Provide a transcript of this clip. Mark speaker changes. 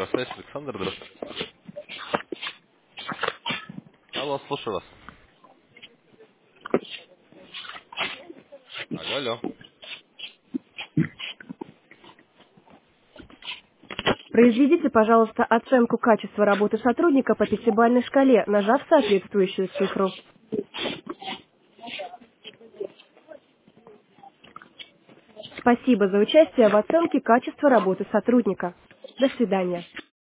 Speaker 1: Красавец Александр, здравствуйте. Алло, слушаю вас. Алло, алло.
Speaker 2: Произведите, пожалуйста, оценку качества работы сотрудника по пятибалльной шкале, нажав соответствующую цифру. Спасибо за участие в оценке качества работы сотрудника. До свидания.